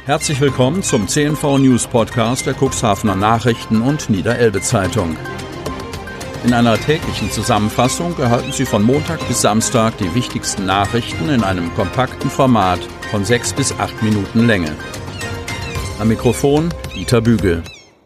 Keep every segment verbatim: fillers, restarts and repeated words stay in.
Herzlich willkommen zum C N V News Podcast der Cuxhavener Nachrichten und Niederelbe Zeitung. In einer täglichen Zusammenfassung erhalten Sie von Montag bis Samstag die wichtigsten Nachrichten in einem kompakten Format von sechs bis acht Minuten Länge. Am Mikrofon Dieter Bügel.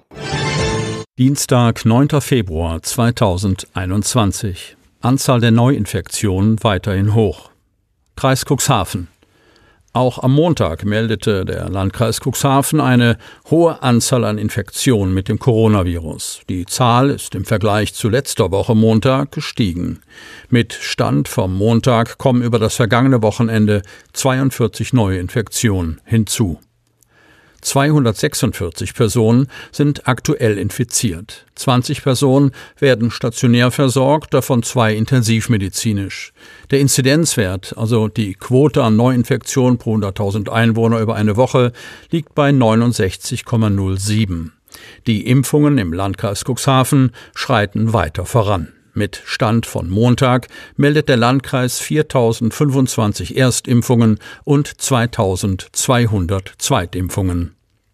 Dienstag, neunter Februar zweitausendeinundzwanzig. Anzahl der Neuinfektionen weiterhin hoch. Kreis Cuxhaven. Auch am Montag meldete der Landkreis Cuxhaven eine hohe Anzahl an Infektionen mit dem Coronavirus. Die Zahl ist im Vergleich zu letzter Woche Montag gestiegen. Mit Stand vom Montag kommen über das vergangene Wochenende zweiundvierzig neue Infektionen hinzu. zweihundertsechsundvierzig Personen sind aktuell infiziert. zwanzig Personen werden stationär versorgt, davon zwei intensivmedizinisch. Der Inzidenzwert, also die Quote an Neuinfektionen pro hunderttausend Einwohner über eine Woche, liegt bei neunundsechzig Komma null sieben. Die Impfungen im Landkreis Cuxhaven schreiten weiter voran. Mit Stand von Montag meldet der Landkreis viertausendfünfundzwanzig Erstimpfungen und zweitausendzweihundert Zweitimpfungen.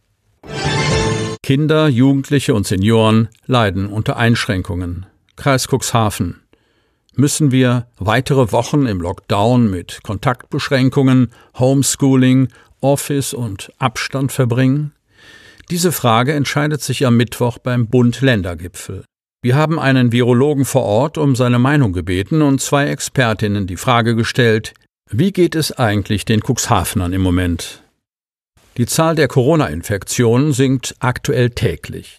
Kinder, Jugendliche und Senioren leiden unter Einschränkungen. Kreis Cuxhaven. Müssen wir weitere Wochen im Lockdown mit Kontaktbeschränkungen, Homeschooling, Office und Abstand verbringen? Diese Frage entscheidet sich am Mittwoch beim Bund-Länder-Gipfel. Wir haben einen Virologen vor Ort um seine Meinung gebeten und zwei Expertinnen die Frage gestellt, wie geht es eigentlich den Cuxhavenern im Moment? Die Zahl der Corona-Infektionen sinkt aktuell täglich.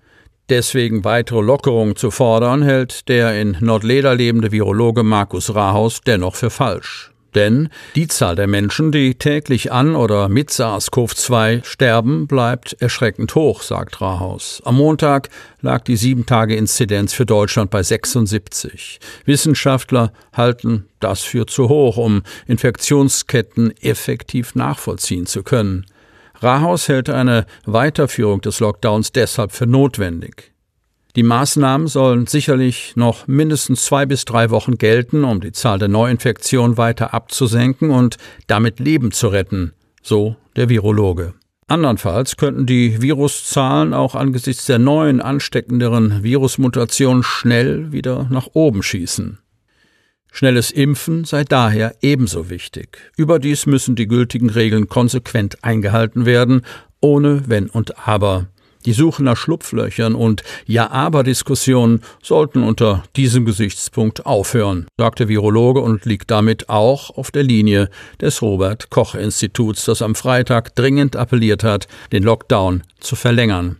Deswegen weitere Lockerungen zu fordern, hält der in Nordleder lebende Virologe Markus Rahaus dennoch für falsch. Denn die Zahl der Menschen, die täglich an oder mit SARS-C o V zwei sterben, bleibt erschreckend hoch, sagt Rahaus. Am Montag lag die sieben-Tage-Inzidenz für Deutschland bei sechsundsiebzig. Wissenschaftler halten das für zu hoch, um Infektionsketten effektiv nachvollziehen zu können. Rahaus hält eine Weiterführung des Lockdowns deshalb für notwendig. Die Maßnahmen sollen sicherlich noch mindestens zwei bis drei Wochen gelten, um die Zahl der Neuinfektionen weiter abzusenken und damit Leben zu retten, so der Virologe. Andernfalls könnten die Viruszahlen auch angesichts der neuen, ansteckenderen Virusmutationen schnell wieder nach oben schießen. Schnelles Impfen sei daher ebenso wichtig. Überdies müssen die gültigen Regeln konsequent eingehalten werden, ohne Wenn und Aber. Die Suche nach Schlupflöchern und Ja-Aber-Diskussionen sollten unter diesem Gesichtspunkt aufhören, sagt der Virologe und liegt damit auch auf der Linie des Robert-Koch-Instituts, das am Freitag dringend appelliert hat, den Lockdown zu verlängern.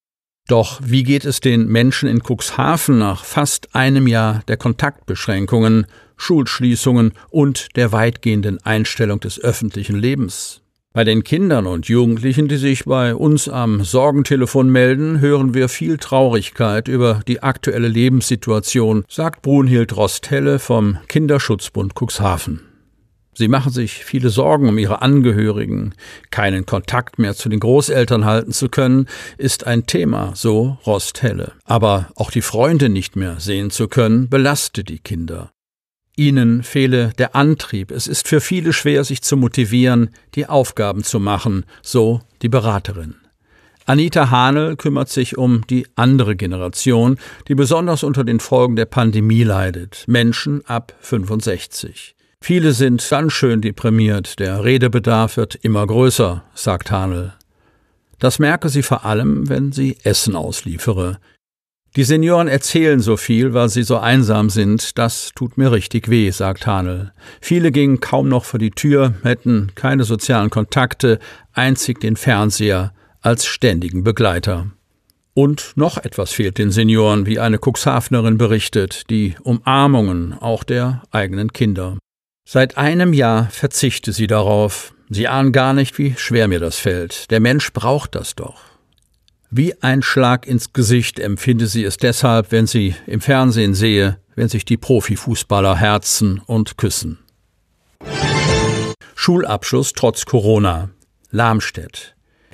Doch wie geht es den Menschen in Cuxhaven nach fast einem Jahr der Kontaktbeschränkungen, Schulschließungen und der weitgehenden Einstellung des öffentlichen Lebens? Bei den Kindern und Jugendlichen, die sich bei uns am Sorgentelefon melden, hören wir viel Traurigkeit über die aktuelle Lebenssituation, sagt Brunhild Rosthelle vom Kinderschutzbund Cuxhaven. Sie machen sich viele Sorgen um ihre Angehörigen. Keinen Kontakt mehr zu den Großeltern halten zu können, ist ein Thema, so Rosthelle. Aber auch die Freunde nicht mehr sehen zu können, belastet die Kinder. Ihnen fehle der Antrieb. Es ist für viele schwer, sich zu motivieren, die Aufgaben zu machen, so die Beraterin. Anita Hahnel kümmert sich um die andere Generation, die besonders unter den Folgen der Pandemie leidet. Menschen ab fünfundsechzig. Viele sind ganz schön deprimiert. Der Redebedarf wird immer größer, sagt Hahnel. Das merke sie vor allem, wenn sie Essen ausliefere. Die Senioren erzählen so viel, weil sie so einsam sind. Das tut mir richtig weh, sagt Hahnel. Viele gingen kaum noch vor die Tür, hätten keine sozialen Kontakte, einzig den Fernseher als ständigen Begleiter. Und noch etwas fehlt den Senioren, wie eine Cuxhavenerin berichtet, die Umarmungen auch der eigenen Kinder. Seit einem Jahr verzichte sie darauf. Sie ahnen gar nicht, wie schwer mir das fällt. Der Mensch braucht das doch. Wie ein Schlag ins Gesicht empfinde sie es deshalb, wenn sie im Fernsehen sehe, wenn sich die Profifußballer herzen und küssen. Schulabschluss trotz Corona. Lamstedt.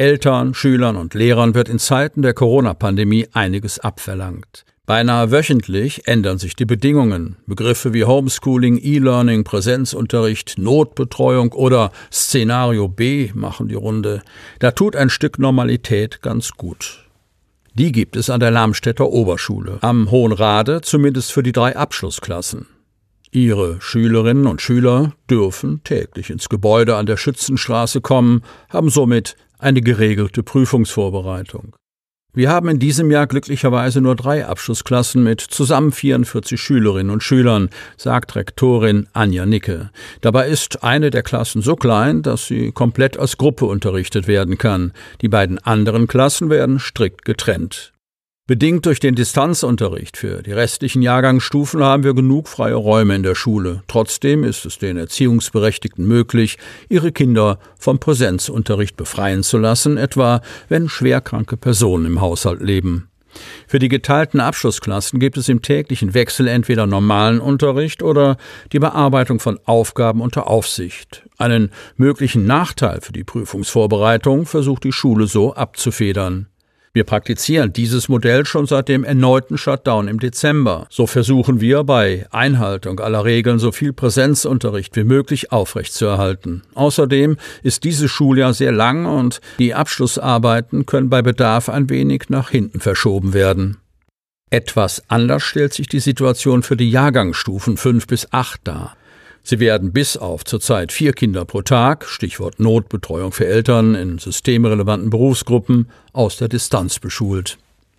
Eltern, Schülern und Lehrern wird in Zeiten der Corona-Pandemie einiges abverlangt. Beinahe wöchentlich ändern sich die Bedingungen. Begriffe wie Homeschooling, E-Learning, Präsenzunterricht, Notbetreuung oder Szenario B machen die Runde. Da tut ein Stück Normalität ganz gut. Die gibt es an der Lamstädter Oberschule, am Hohen Rade, zumindest für die drei Abschlussklassen. Ihre Schülerinnen und Schüler dürfen täglich ins Gebäude an der Schützenstraße kommen, haben somit eine geregelte Prüfungsvorbereitung. Wir haben in diesem Jahr glücklicherweise nur drei Abschlussklassen mit zusammen vierundvierzig Schülerinnen und Schülern, sagt Rektorin Anja Nicke. Dabei ist eine der Klassen so klein, dass sie komplett als Gruppe unterrichtet werden kann. Die beiden anderen Klassen werden strikt getrennt. Bedingt durch den Distanzunterricht für die restlichen Jahrgangsstufen haben wir genug freie Räume in der Schule. Trotzdem ist es den Erziehungsberechtigten möglich, ihre Kinder vom Präsenzunterricht befreien zu lassen, etwa wenn schwerkranke Personen im Haushalt leben. Für die geteilten Abschlussklassen gibt es im täglichen Wechsel entweder normalen Unterricht oder die Bearbeitung von Aufgaben unter Aufsicht. Einen möglichen Nachteil für die Prüfungsvorbereitung versucht die Schule so abzufedern. Wir praktizieren dieses Modell schon seit dem erneuten Shutdown im Dezember. So versuchen wir bei Einhaltung aller Regeln so viel Präsenzunterricht wie möglich aufrechtzuerhalten. Außerdem ist dieses Schuljahr sehr lang und die Abschlussarbeiten können bei Bedarf ein wenig nach hinten verschoben werden. Etwas anders stellt sich die Situation für die Jahrgangsstufen fünf bis acht dar. Sie werden bis auf zurzeit vier Kinder pro Tag, Stichwort Notbetreuung für Eltern in systemrelevanten Berufsgruppen, aus der Distanz beschult.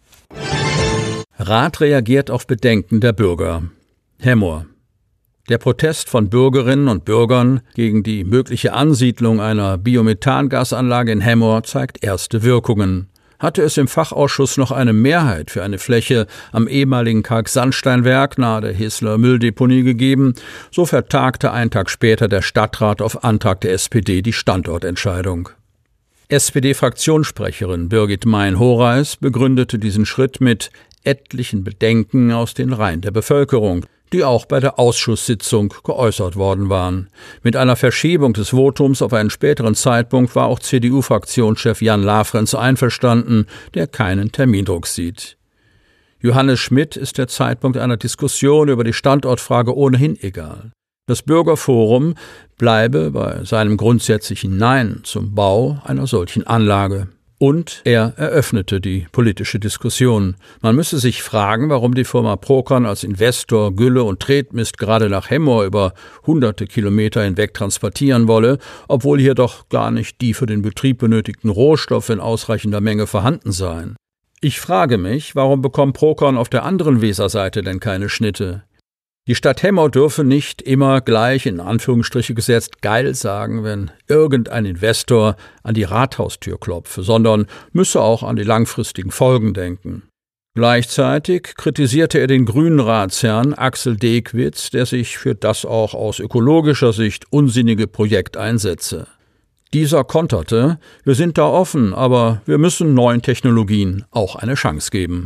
Rat reagiert auf Bedenken der Bürger. Hemmoor. Der Protest von Bürgerinnen und Bürgern gegen die mögliche Ansiedlung einer Biomethangasanlage in Hemmoor zeigt erste Wirkungen. Hatte es im Fachausschuss noch eine Mehrheit für eine Fläche am ehemaligen Kalksandsteinwerk nahe der Hisler Mülldeponie gegeben, so vertagte einen Tag später der Stadtrat auf Antrag der S P D die Standortentscheidung. S P D-Fraktionssprecherin Birgit Mein-Horeis begründete diesen Schritt mit etlichen Bedenken aus den Reihen der Bevölkerung, die auch bei der Ausschusssitzung geäußert worden waren. Mit einer Verschiebung des Votums auf einen späteren Zeitpunkt war auch C D U-Fraktionschef Jan Lafrenz einverstanden, der keinen Termindruck sieht. Johannes Schmidt ist der Zeitpunkt einer Diskussion über die Standortfrage ohnehin egal. Das Bürgerforum bleibe bei seinem grundsätzlichen Nein zum Bau einer solchen Anlage. Und er eröffnete die politische Diskussion. Man müsse sich fragen, warum die Firma Procon als Investor Gülle und Tretmist gerade nach Hemmoor über hunderte Kilometer hinweg transportieren wolle, obwohl hier doch gar nicht die für den Betrieb benötigten Rohstoffe in ausreichender Menge vorhanden seien. Ich frage mich, warum bekommt Procon auf der anderen Weserseite denn keine Schnitte? Die Stadt Hemmoor dürfe nicht immer gleich, in Anführungsstriche gesetzt, geil sagen, wenn irgendein Investor an die Rathaustür klopfe, sondern müsse auch an die langfristigen Folgen denken. Gleichzeitig kritisierte er den grünen Ratsherrn Axel Dekwitz, der sich für das auch aus ökologischer Sicht unsinnige Projekt einsetze. Dieser konterte: Wir sind da offen, aber wir müssen neuen Technologien auch eine Chance geben.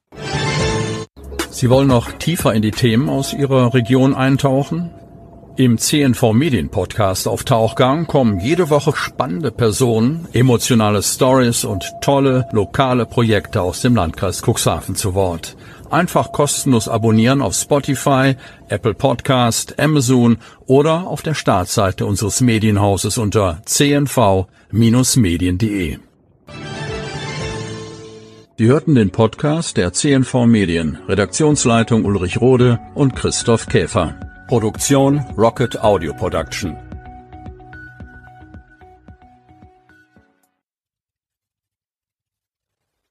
Sie wollen noch tiefer in die Themen aus Ihrer Region eintauchen? Im C N V Medien Podcast auf Tauchgang kommen jede Woche spannende Personen, emotionale Stories und tolle lokale Projekte aus dem Landkreis Cuxhaven zu Wort. Einfach kostenlos abonnieren auf Spotify, Apple Podcast, Amazon oder auf der Startseite unseres Medienhauses unter c n v Bindestrich medien punkt de. Sie hörten den Podcast der C N V Medien, Redaktionsleitung Ulrich Rode und Christoph Käfer. Produktion Rocket Audio Production.